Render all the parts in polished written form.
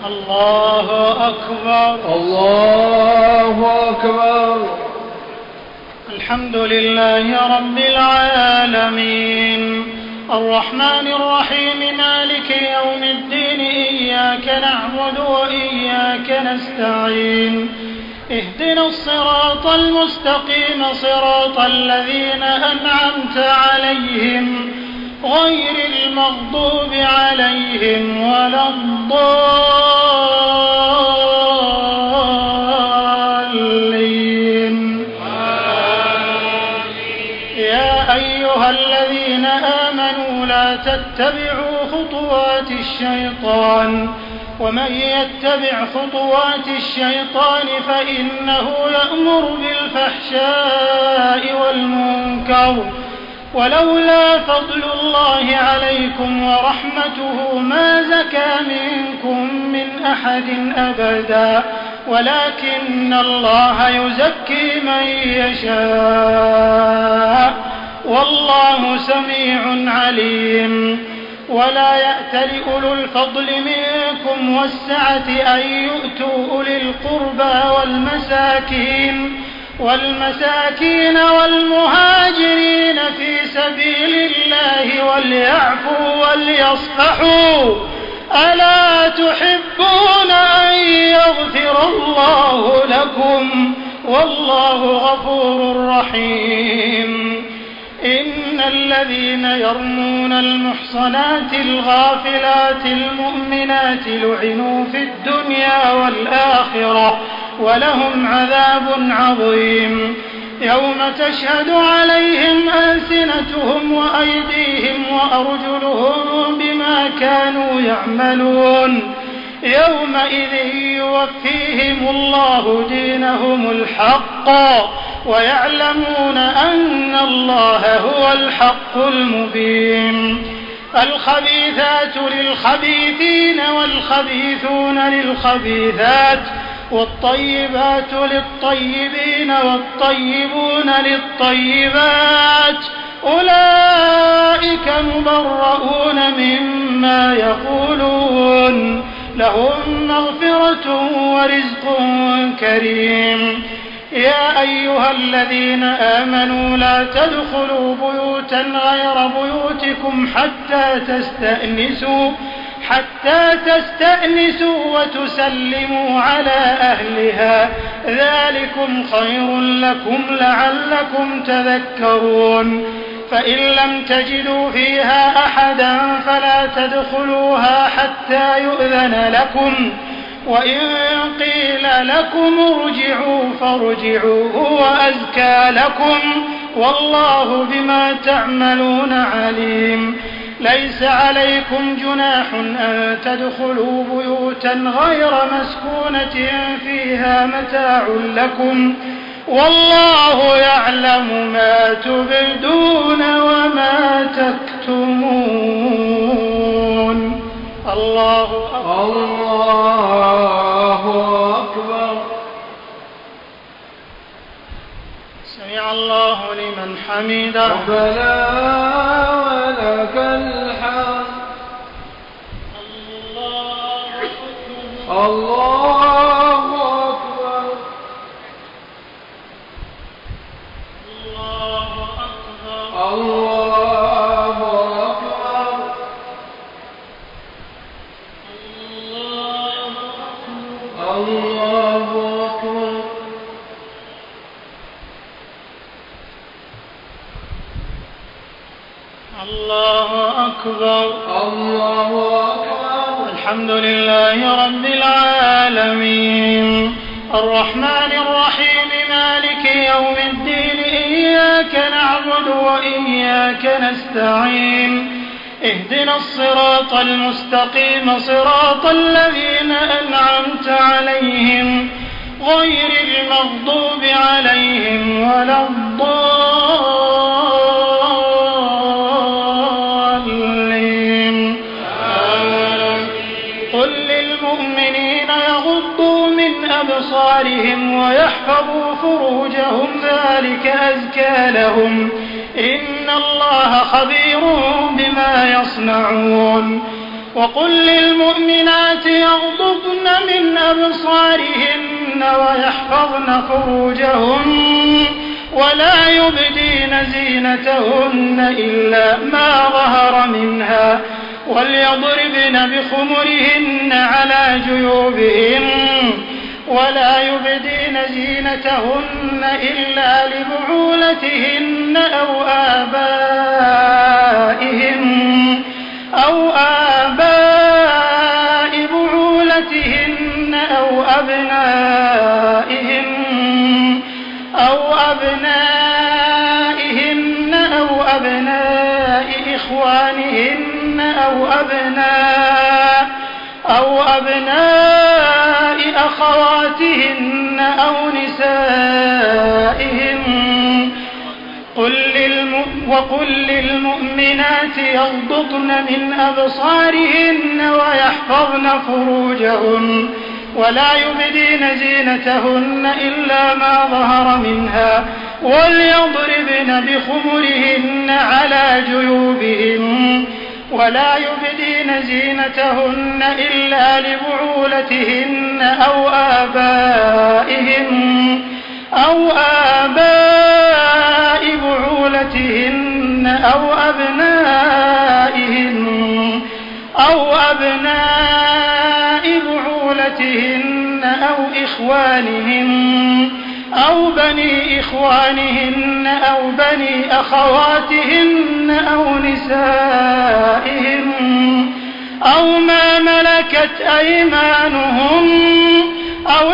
الله أكبر. الله أكبر. الحمد لله رب العالمين الرحمن الرحيم مالك يوم الدين إياك نعبد وإياك نستعين اهدنا الصراط المستقيم صراط الذين أنعمت عليهم غير المغضوب عليهم ولا الضالين. يا أيها الذين آمنوا لا تتبعوا خطوات الشيطان ومن يتبع خطوات الشيطان فإنه يأمر بالفحشاء والمنكر ولولا فضل الله عليكم ورحمته ما زكى منكم من أحد أبدا ولكن الله يزكي من يشاء والله سميع عليم. ولا يأتل أولو الفضل منكم والسعة أن يؤتوا أولي القربى والمساكين والمهاجرين في سبيل الله وليعفوا وليصفحوا ألا تحبون أن يغفر الله لكم والله غفور رحيم. إن الذين يرمون المحصنات الغافلات المؤمنات لعنوا في الدنيا والآخرة ولهم عذاب عظيم. يوم تشهد عليهم ألسنتهم وأيديهم وأرجلهم بما كانوا يعملون يومئذ يوفيهم الله دينهم الحق ويعلمون أن الله هو الحق المبين. الخبيثات للخبيثين والخبيثون للخبيثات والطيبات للطيبين والطيبون للطيبات أولئك مبرؤون مما يقولون لهم مغفرة ورزق كريم. يا أيها الذين آمنوا لا تدخلوا بيوتا غير بيوتكم حتى تستأنسوا وتسلموا على أهلها ذلكم خير لكم لعلكم تذكرون. فإن لم تجدوا فيها أحدا فلا تدخلوها حتى يؤذن لكم وإن قيل لكم ارجعوا فارجعوا هو أزكى لكم والله بما تعملون عليم. ليس عليكم جناح أن تدخلوا بيوتا غير مسكونة فيها متاع لكم والله يعلم ما تبدون وما تكتمون. الله أكبر. الله أكبر. سمع الله لمن حمده. ربنا ولك الحمد. الله أكبر. الله أكبر. الله أكبر. الله أكبر. الله أكبر. الله أكبر. الحمد لله رب العالمين الرحمن الرحيم مالك يوم الدين إياك نعبد وإياك نستعين اهدنا الصراط المستقيم صراط الذين أنعمت عليهم غير المغضوب عليهم ولا الضالين. قل للمؤمنين يغضوا من أبصارهم ويحفظوا فروجهم ذلك أزكى لهم إن الله خبير بما يصنعون. وقل للمؤمنات يغضضن من أبصارهن ويحفظن فروجهن ولا يبدين زينتهن إلا ما ظهر منها وليضربن بخمرهن على جيوبهن ولا يبدين زينتهن إلا لبعولتهن أو آباء بعولتهن أو أبنائهن أو أبناء إخوانهن أو أبناء أخواتهن أو نسائهن وقل للمؤمنات يغضضن من أبصارهن ويحفظن فروجهن ولا يبدين زينتهن إلا ما ظهر منها وليضربن بخمرهن على جيوبهن ولا يبدين زينتهن إلا لبعولتهن أو آباء بعولتهن أو أبناء بعولتهن أو إخوانهن أو بني إخوانهن أو بني أخواتهن أو نسائهن أو ما ملكت أيمانهم أو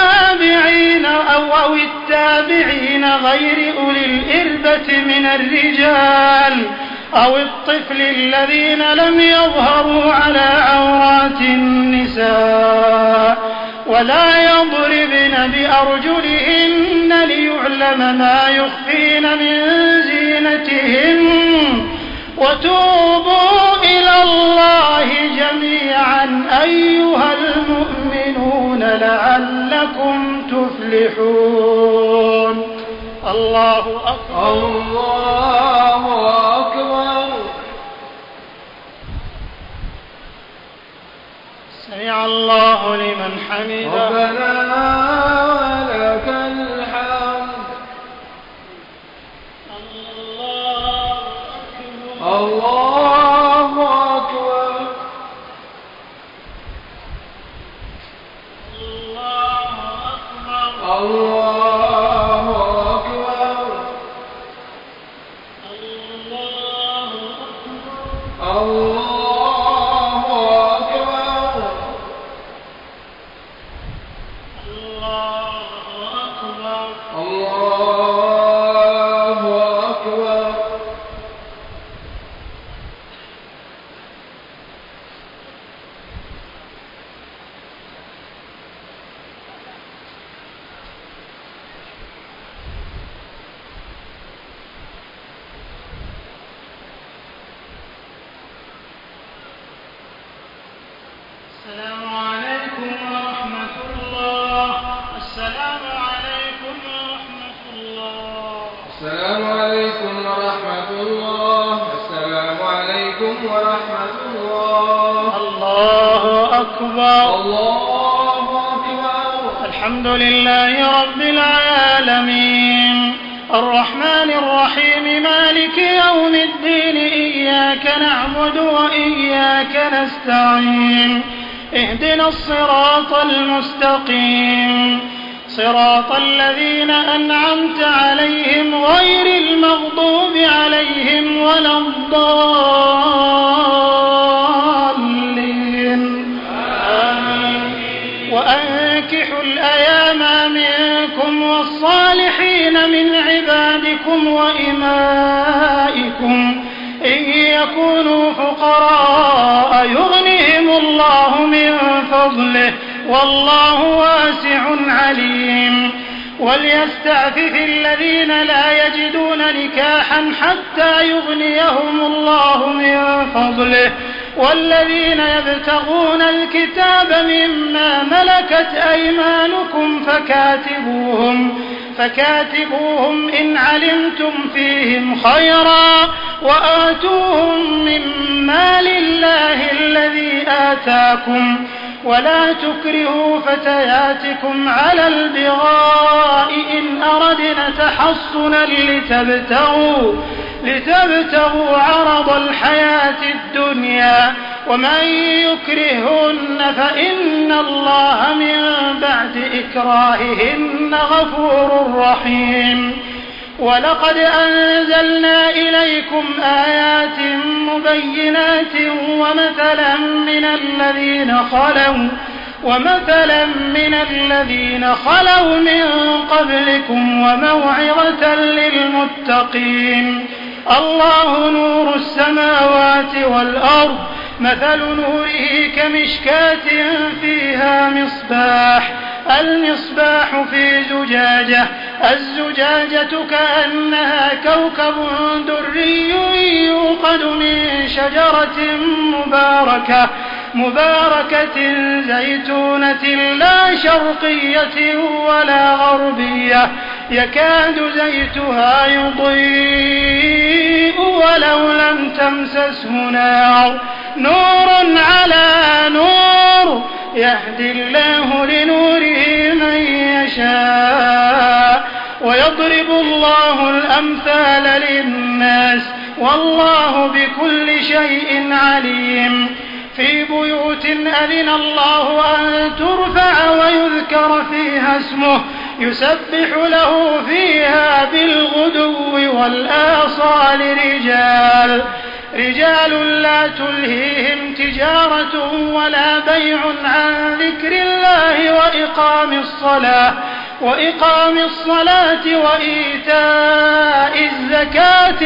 التابعين غير أولي الإربة من الرجال أو الطفل الذين لم يظهروا على عورات النساء ولا يضربن بأرجلهن ليعلم ما يخفين من زينتهن وتوبوا إلى الله جميعا أيها المؤمنون لعلكم تفلحون. الله أكبر. الله أكبر. سمع الله لمن حمده. ربنا ولك الحمد. الله أكبر. الله أكبر. الله أكبر. الله أكبر. السلام عليكم ورحمة الله. السلام عليكم ورحمة الله. السلام عليكم ورحمة الله. السلام عليكم ورحمة الله. الله أكبر. الله أكبر. الحمد لله رب العالمين الرحمن الرحيم مالك يوم الدين إياك نعبد وإياك نستعين اهدنا الصراط المستقيم صراط الذين أنعمت عليهم غير المغضوب عليهم ولا الضالين آمين. وأنكحوا الأيام منكم والصالحين من عبادكم وإمائكم إن يكونوا فقراء يغنهم الله من فضله والله واسع عليم. وليستعفف الذين لا يجدون نكاحا حتى يغنيهم الله من فضله والذين يبتغون الكتاب مما ملكت أيمانكم فكاتبوهم إن علمتم فيهم خيرا وآتوهم من مال الله الذي آتاكم ولا تكرهوا فتياتكم على البغاء إن أردنا تحصنا لتبتغوا عرض الحياة الدنيا ومن يكرهن فإن الله من بعد إكراههن غفور رحيم. ولقد أنزلنا إليكم آيات مبينات ومثلا من الذين خلوا من قبلكم وموعظة للمتقين. الله نور السماوات والأرض مثل نوره كمشكاة فيها مصباح المصباح في زجاجة الزجاجة كأنها كوكب دري يوقد من شجرة مباركة زيتونة لا شرقية ولا غربية يكاد زيتها يضيء ولو لم تمسسه نار نور على نور يهدي الله لنوره من يشاء ويضرب الله الأمثال للناس والله بكل شيء عليم. في بيوت أذن الله أن ترفع ويذكر فيها اسمه يسبح له فيها بالغدو والآصال رجال لا تلهيهم تجارة ولا بيع عن ذكر الله وإقام الصلاة وإيتاء الزكاة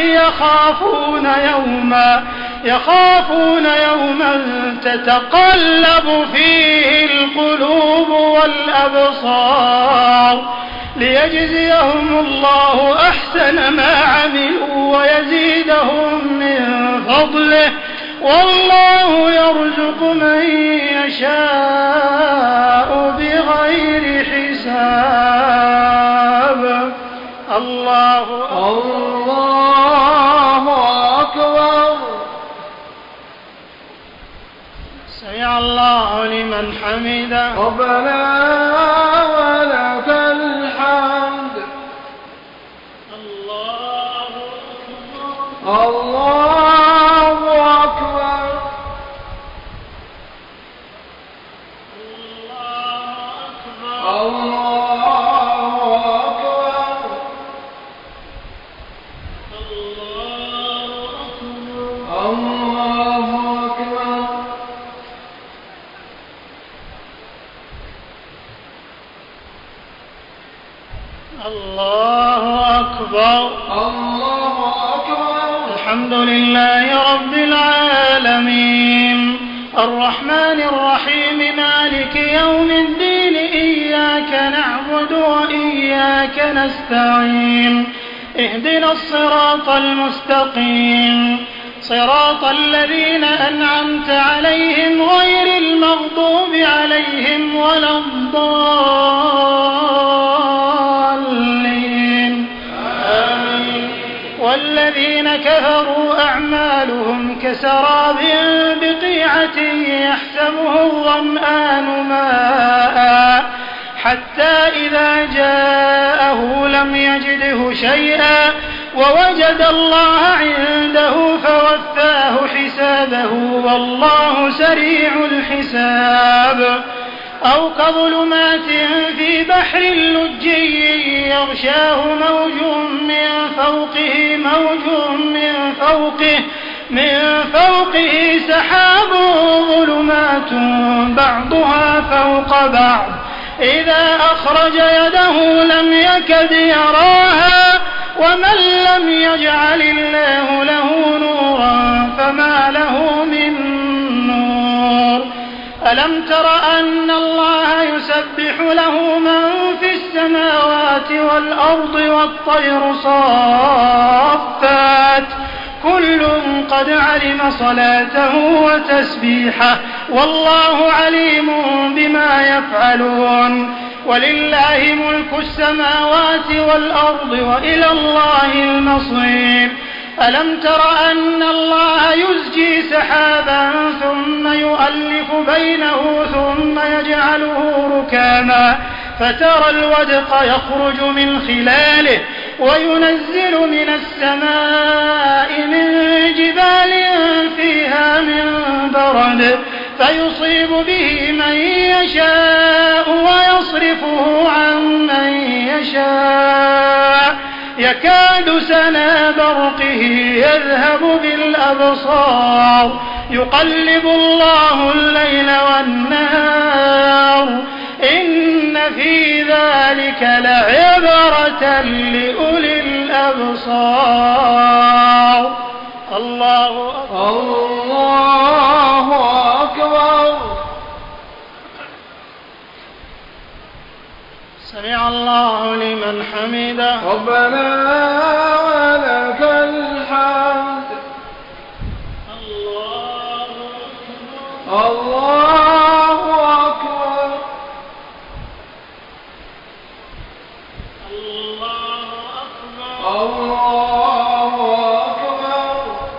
يخافون يوما تتقلب فيه القلوب والأبصار ليجزيهم الله أحسن ما عملوا ويزيدهم من فضله والله يرزق من يشاء بغير حساب. الله أكبر. سمع الله لمن حمده. ربنا ولك الحمد. الله أكبر. الله أكبر. الحمد لله رب العالمين الرحمن الرحيم مالك يوم الدين إياك نعبد وإياك نستعين اهدنا الصراط المستقيم صراط الذين أنعمت عليهم غير المغضوب عليهم ولا الضالين آمين. والذين كفروا أعمالهم كسراب بقيعة يحسبه الظمآن ماء حتى إذا جاءه لم يجده شيئا ووجد الله عنده فوفاه حسابه والله سريع الحساب. أو كظلمات في بحر لجي يغشاه موج من فوقه سحاب ظلمات بعضها فوق بعض إذا أخرج يده لم يكد يراها ومن لم يجعل الله له نورا فما له من نور. ألم تر أن الله يسبح له من في السماوات والأرض والطير صافات كل قد علم صلاته وتسبيحه والله عليم بما يفعلون. ولله ملك السماوات والأرض وإلى الله المصير. ألم تر أن الله يزجي سحابا ثم يؤلف بينه ثم يجعله ركاما فترى الودق يخرج من خلاله وينزل من السماء من جبال فيها من برد فيصيب به من يشاء ويصرفه عن من يشاء يكاد سنا برقه يذهب بالأبصار يقلب الله الليل والنهار إن في ذلك لعبرة لأولي الأبصار. الله أكبر. الله أكبر. سمع الله لمن حمده. ربنا ولك الحمد. الله أكبر. الله أكبر.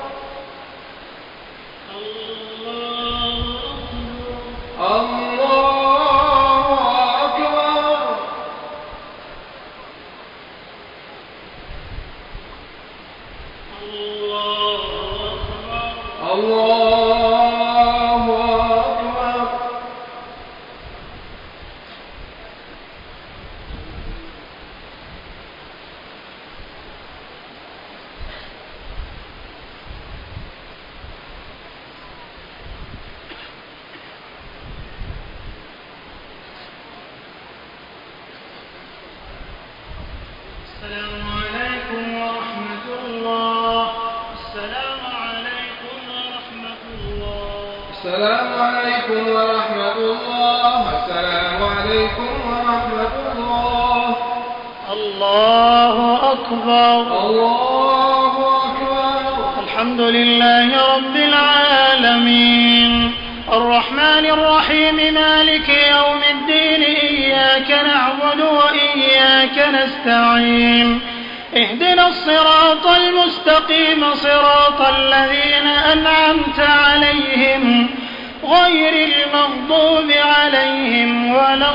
السلام عليكم ورحمة الله. السلام عليكم ورحمة الله. الله أكبر. الله أكبر. الحمد لله رب العالمين الرحمن الرحيم مالك يوم الدين إياك نعبد وإياك نستعين اهدنا الصراط المستقيم صراط الذين أنعمت عليهم غير المغضوب عليهم ولا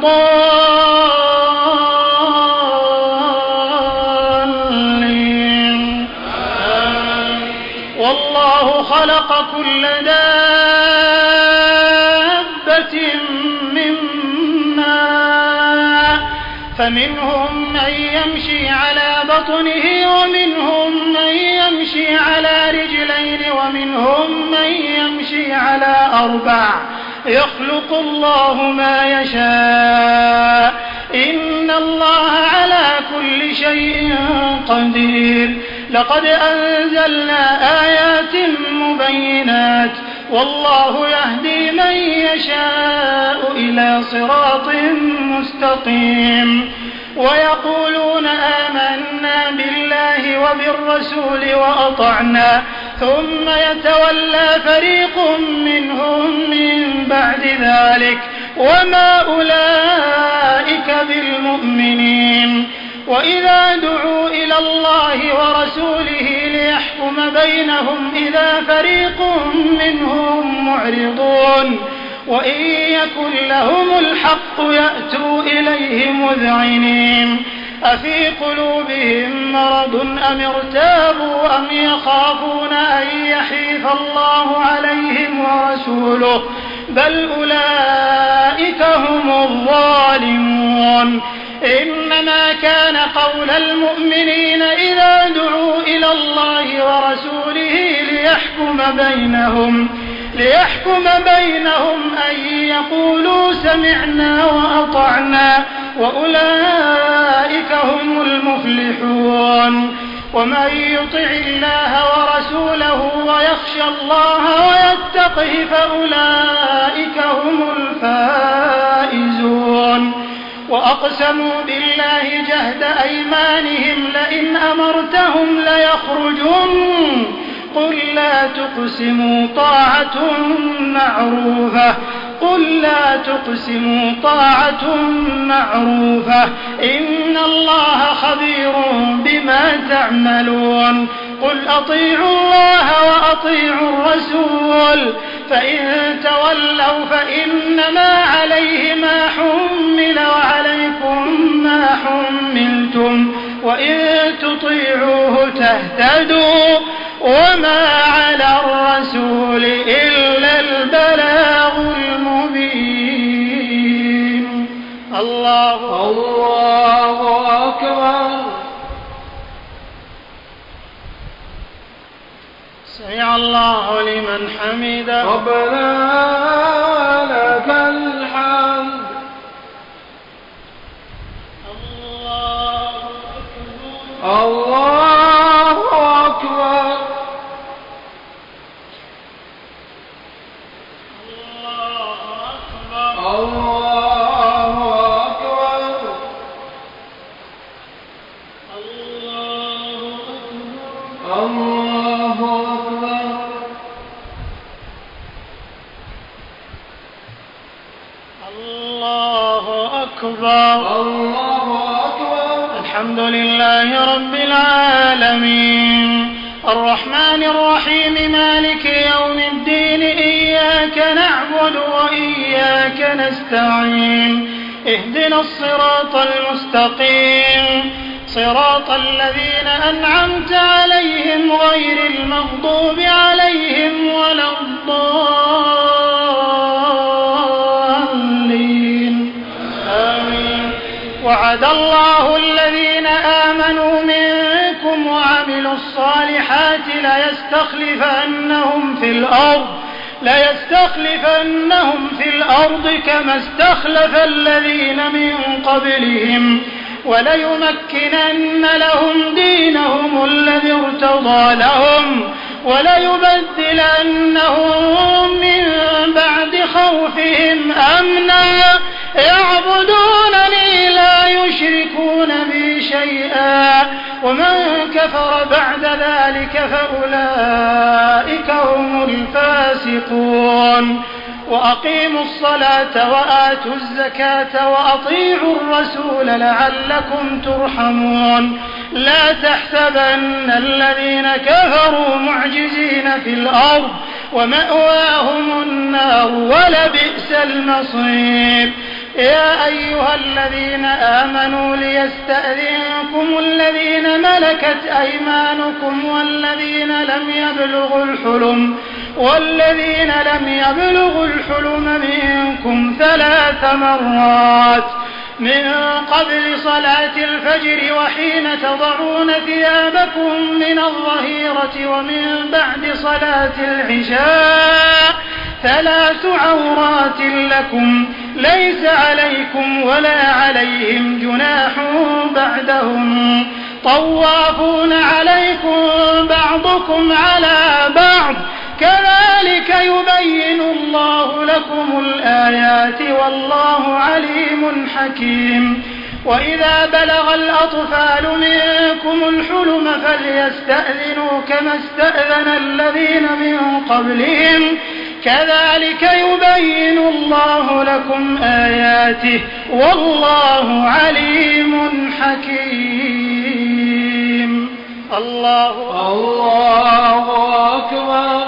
الضالين. والله خلق كل دابة من ماء فمنهم من يمشي على بطنه ومنهم من يمشي على رجلين ومنهم من يمشي على أربع يخلق الله ما يشاء إن الله على كل شيء قدير. لقد أنزلنا آيات مبينات والله يهدي من يشاء إلى صراط مستقيم. ويقولون آمنا بالله وبالرسول وأطعنا ثم يتولى فريق منهم من بعد ذلك وما أولئك بالمؤمنين. وإذا دعوا إلى الله ورسوله ليحكم بينهم إذا فريق منهم معرضون وإن يكن لهم الحق يأتوا إليه مذعنين. أفي قلوبهم مرض أم ارتابوا أم يخافون أن يحيف الله عليهم ورسوله بل أولئك هم الظالمون. إنما كان قول المؤمنين إذا دعوا إلى الله ورسوله ليحكم بينهم أن يقولوا سمعنا وأطعنا وأولئك هم المفلحون. ومن يطع الله ورسوله ويخشى الله ويتقه فأولئك هم الفائزون. وأقسموا بالله جهد أيمانهم لئن أمرتهم ليخرجن قل لا تقسموا طاعة معروفة إن الله خبير بما تعملون. قل أطيعوا الله وأطيعوا الرسول فإن تولوا فإنما عليه ما حمل وعليكم ما حملتم وإن تطيعوه تهتدوا وما على الرسول إلا البلاغ المبين. الله أكبر. سمع الله لمن حمده. ربنا لك الحمد. الله أكبر. الله أكبر. الحمد لله رب العالمين الرحمن الرحيم مالك يوم الدين إياك نعبد وإياك نستعين اهدنا الصراط المستقيم صراط الذين أنعمت عليهم غير المغضوب عليهم ولا الضالين آمين. وعد الله الذين آمنوا منكم وعملوا الصالحات ليستخلفنهم في الأرض كما استخلف الذين من قبلهم وليمكنن لهم دينهم الذي ارتضى لهم وليبدلنهم من بعد خوفهم أمنا يعبدونني لا يشركون بي شيئا ومن كفر بعد ذلك فأولئك هم الفاسقون. وأقيموا الصلاة وآتوا الزكاة وأطيعوا الرسول لعلكم ترحمون. لا تحسبن الذين كفروا معجزين في الأرض ومأواهم النار ولبئس المصير. يا أيها الذين آمنوا ليستأذنكم الذين ملكت أيمانكم والذين لم يبلغوا الحلم منكم 3 مرات من قبل صلاة الفجر وحين تضعون ثيابكم من الظهيرة ومن بعد صلاة العشاء 3 عورات لكم ليس عليكم ولا عليهم جناح بعدهم طوافون عليكم بعضكم على بعض كذلك يبين الله لكم الآيات والله عليم حكيم. وإذا بلغ الأطفال منكم الحلم فليستأذنوا كما استأذن الذين من قبلهم كذلك يبين الله لكم آياته والله عليم حكيم. الله أكبر.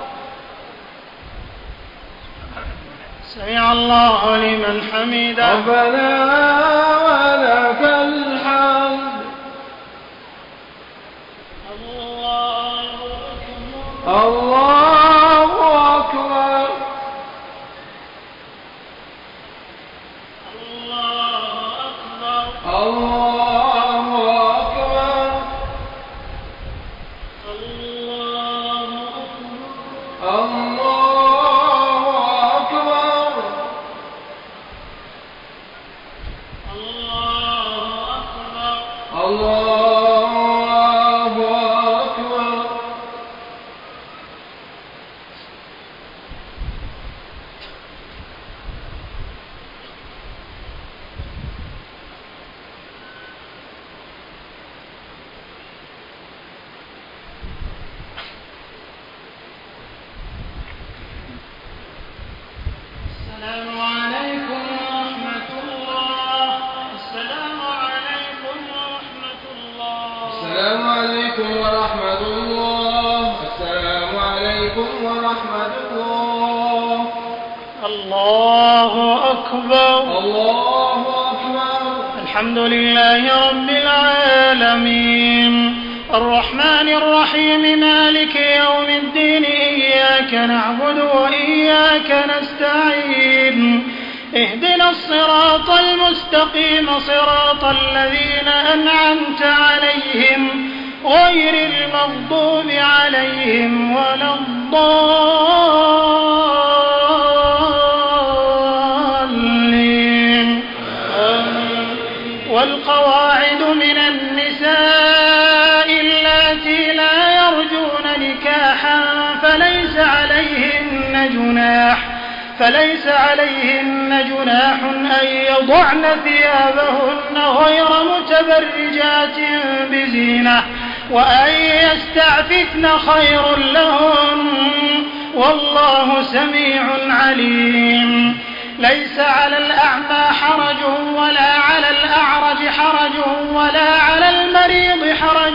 سمع الله لمن حمده. ربنا ولك الحمد. الله أكبر. الله أكبر. الله أكبر. الحمد لله رب العالمين الرحمن الرحيم مالك يوم الدين إياك نعبد وإياك نستعين اهدنا الصراط المستقيم صراط الذين أنعمت عليهم غير المغضوب عليهم ولا الضالين. والقواعد من النساء اللاتي لا يرجون نكاحا فليس عليهن جناح أن يضعن ثيابهن غير متبرجات بزينة وأن يستعففن خير لهن والله سميع عليم. ليس على الأعمى حرج ولا على الأعرج حرج ولا على المريض حرج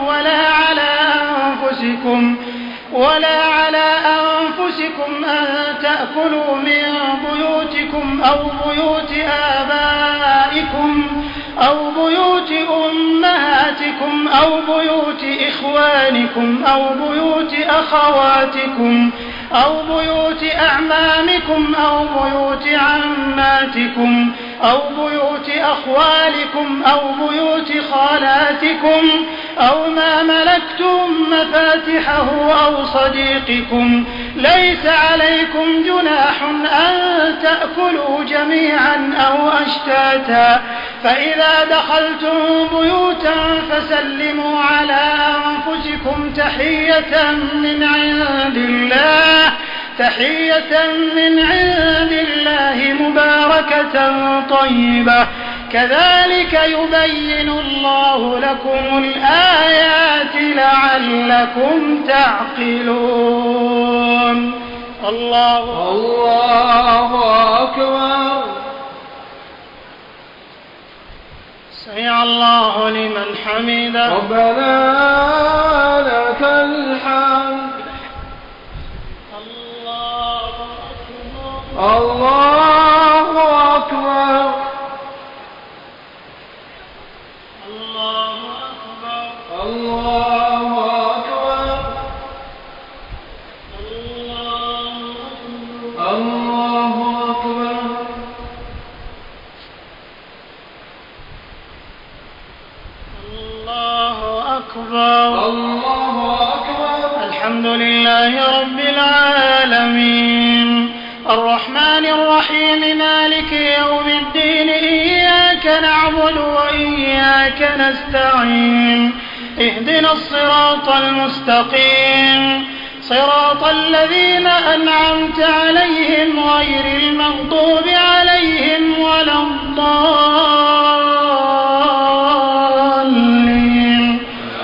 ولا على أنفسكم أن تأكلوا من بيوتكم أو بيوت آبائكم أو بيوت أمهاتكم أو بيوت إخوانكم أو بيوت أخواتكم أو بيوت أعمامكم أو بيوت عماتكم أو بيوت أخوالكم أو بيوت خالاتكم أو ما ملكتم مفاتحه أو صديقكم. ليس عليكم جناح أن تأكلوا جميعا أو أشتاتا فإذا دخلتم بيوتا فسلموا على أنفسكم تحية من عند الله مباركة طيبة كذلك يبين الله لكم الآيات لعلكم تعقلون. الله أكبر. سمع الله لمن حمده. ربنا لك الحمد. الله أكبر. الله أكبر. الله أكبر. الله أكبر. الله أكبر. الله أكبر. الحمد لله رب العالمين الرحمن الرحيم مالك يوم الدين إياك نعبد وإياك نستعين اهدنا الصراط المستقيم صراط الذين أنعمت عليهم غير المغضوب عليهم ولا الضالين.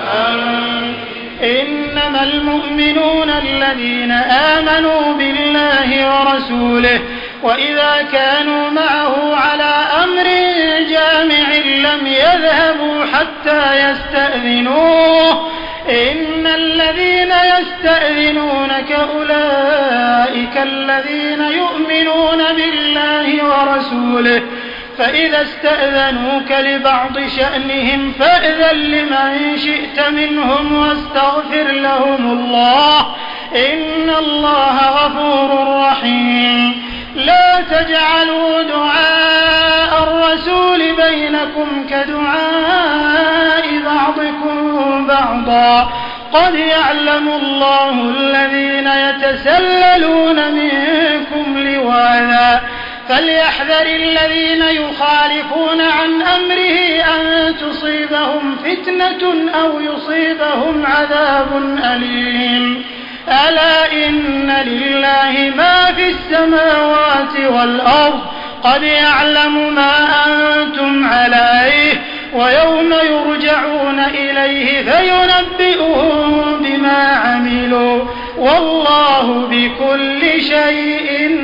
إنما المؤمنون الذين آمنوا بالله ورسوله وإذا كانوا معه على أمر جامع لم يذهبوا حتى يستأذنوه إن الذين يستأذنونك أولئك الذين يؤمنون بالله ورسوله فإذا استأذنوك لبعض شأنهم فأذن لمن شئت منهم واستغفر لهم الله إن الله غفور رحيم. لا تجعلوا دعاء الرسول بينكم كدعاء بعضكم بعضا قد يعلم الله الذين يتسللون منكم لواذا فليحذر الذين يخالفون عن أمره أن تصيبهم فتنة أو يصيبهم عذاب أليم. ألا إن لله ما في السماوات والأرض قد يعلم ما أنتم عليه ويوم يرجعون إليه فينبئهم بما عملوا والله بكل شيء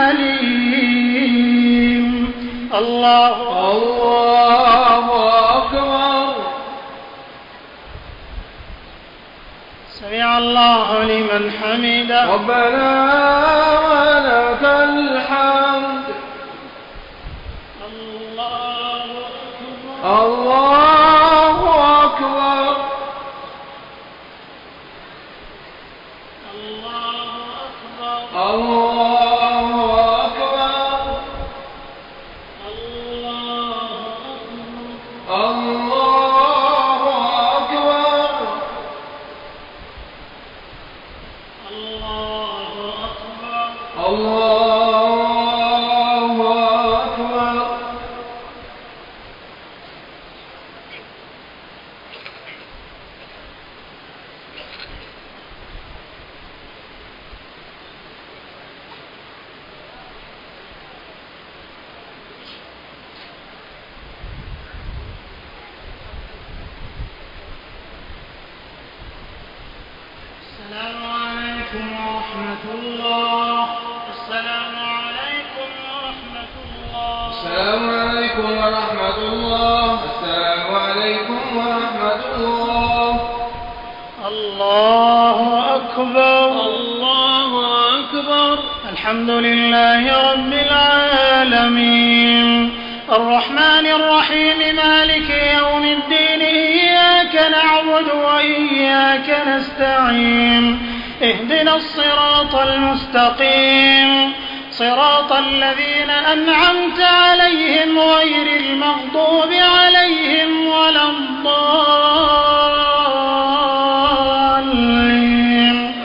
عليم. الله أكبر. سمع الله لمن حمده. ربنا ولك الحمد. الله أكبر الله أكبر الله أكبر الله أكبر السلام عليكم ورحمة الله. السلام عليكم ورحمة الله. السلام عليكم ورحمة الله. السلام عليكم ورحمة الله. الله أكبر. الله أكبر. الحمد لله رب العالمين الرحمن الرحيم مالك يوم الدين إياك نعبد وإياك نستعين اهدنا الصراط المستقيم صراط الذين أنعمت عليهم غير المغضوب عليهم ولا الضالين.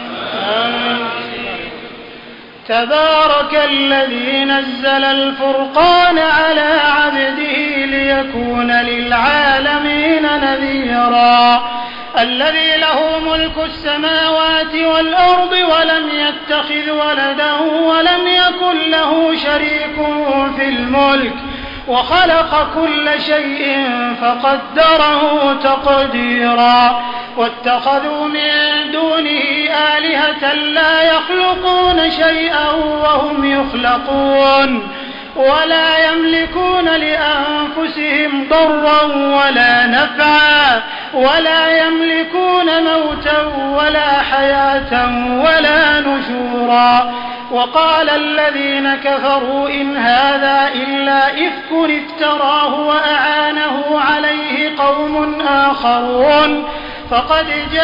تبارك الذي نزل الفرقان على عبده ليكون للعالمين نذيرا الذي له ملك السماوات والأرض ولم يتخذ ولدا ولم يكن له شريك في الملك وخلق كل شيء فقدره تقديرا واتخذوا من دونه آلهة لا يخلقون شيئا وهم يخلقون ولا يملكون لأنفسهم ضرا ولا نفعا ولا يملكون موتا ولا حياة ولا نشورا. وقال الذين كفروا إن هذا إلا إفك افتراه وأعانه عليه قوم آخرون فقد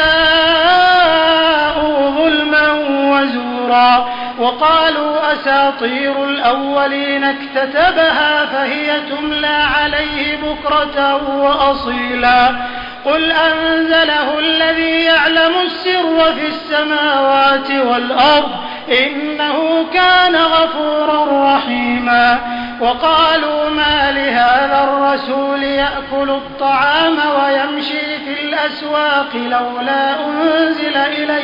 جاءوا ظلما وزورا. وقالوا أساطير الأولين اكتتبها فهي تملى عليه بكرة وأصيلا قل أنزله الذي يعلم السر في السماوات والأرض إنه كان غفورا رحيما. وقالوا ما لهذا الرسول يأكل الطعام ويمشي في الأسواق لولا أنزل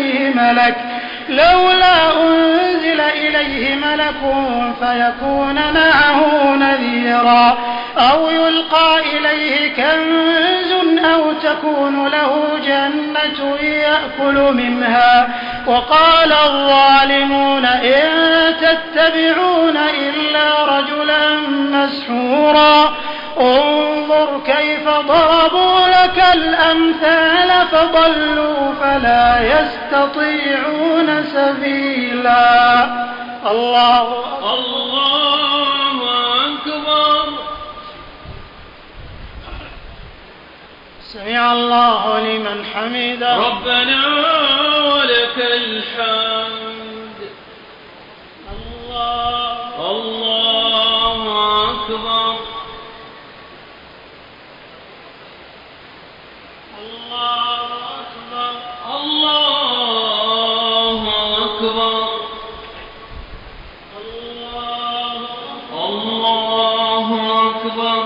إليه ملك فيكون معه نذيرا أو يلقى إليه كنز أو تكون له جنة يأكل منها. وقال الظالمون إن تتبعون إلا رجلا مسحورا انظر كيف ضربوا لك الأمثال فضلوا فلا يستطيعون سبيلا. الله أكبر. سمع الله لمن حمده. ربنا ولك الحمد. الله أكبر. الله أكبر. الله أكبر.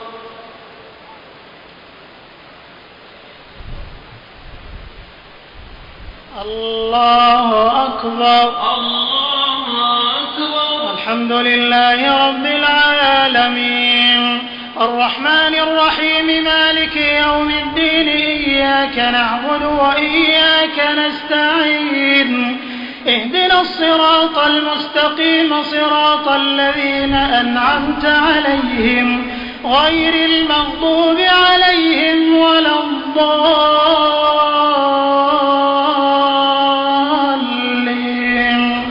الله أكبر. الله أكبر. الحمد لله رب العالمين الرحمن الرحيم مالك يوم الدين إياك نعبد وإياك نستعين اهدنا الصراط المستقيم صراط الذين أنعمت عليهم غير المغضوب عليهم ولا الضالين.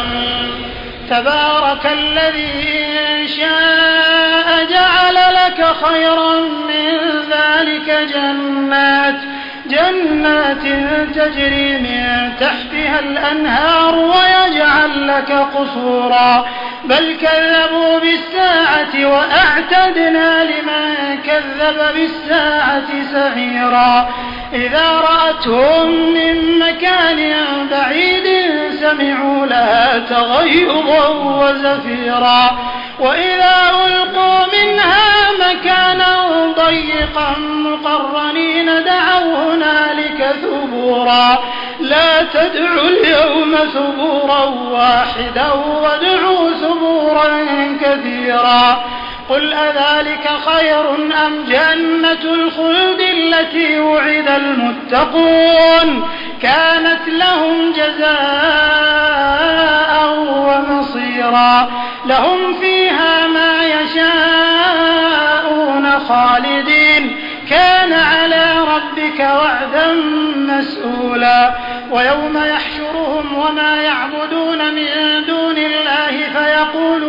تبارك الذي إن شاء جعل لك خيرا من ذلك جنات تجري من تحتها الأنهار ويجعل لك قصورا بل كذبوا بالساعة وأعتدنا لمن كذب بالساعة سعيرا إذا رأتهم من مكان بعيد سمعوا لها تغيظا وزفيرا وإذا ألقوا منها مكانا ضيقا مقرنين دعوا هنالك ثبورا لا تدعوا اليوم ثبورا واحدا وادعوا ثبورا كثيرا قل أذلك خير أم جنة الخلد التي وعد المتقون كانت لهم جزاء ومصيرا لهم فيها ما يشاءون خالدين كان على ربك وعدا مسئولا ويوم يحشرهم وما يعبدون من دون الله فيقول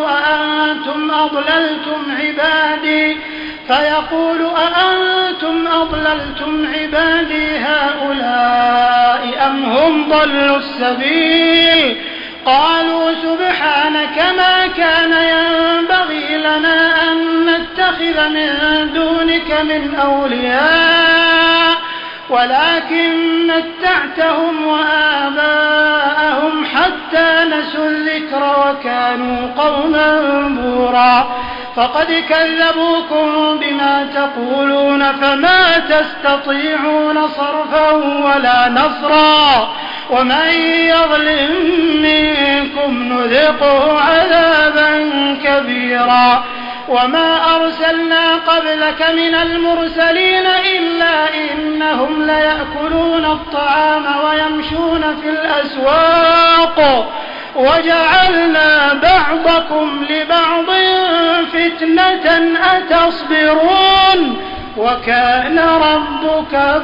أأنتم أضللتم عبادي هؤلاء أم هم ضلوا السبيل قالوا سبحانك ما كان ينبغي لنا أن نتخذ من دونك من أولياء ولكن متعتهم وآباءهم حتى نسوا الذكر وكانوا قوما بورا فقد كذبوكم بما تقولون فما تستطيعون صرفا ولا نصرا ومن يظلم منكم نذقه عذابا كبيرا وما أرسلنا قبلك من المرسلين إلا إنهم ليأكلون الطعام ويمشون في الأسواق وجعلنا بعضكم لبعض فتنة أتصبرون وكان ربك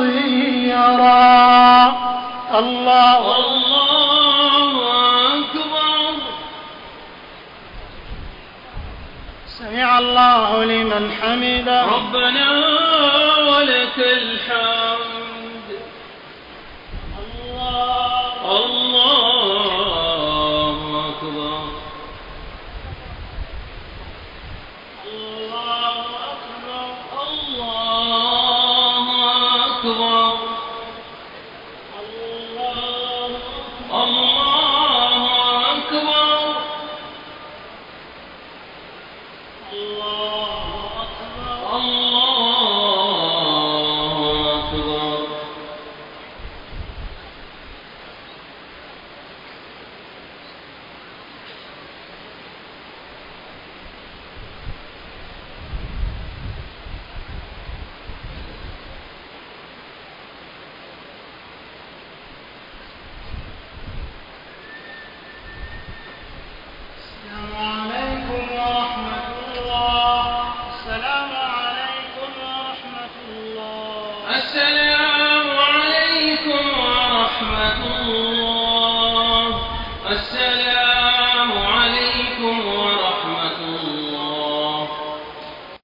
بصيرا الله أكبر سمع الله لمن حمده ربنا ولك الحمد الله أكبر الله أكبر الله أكبر الله أكبر السلام عليكم ورحمة الله السلام عليكم ورحمة الله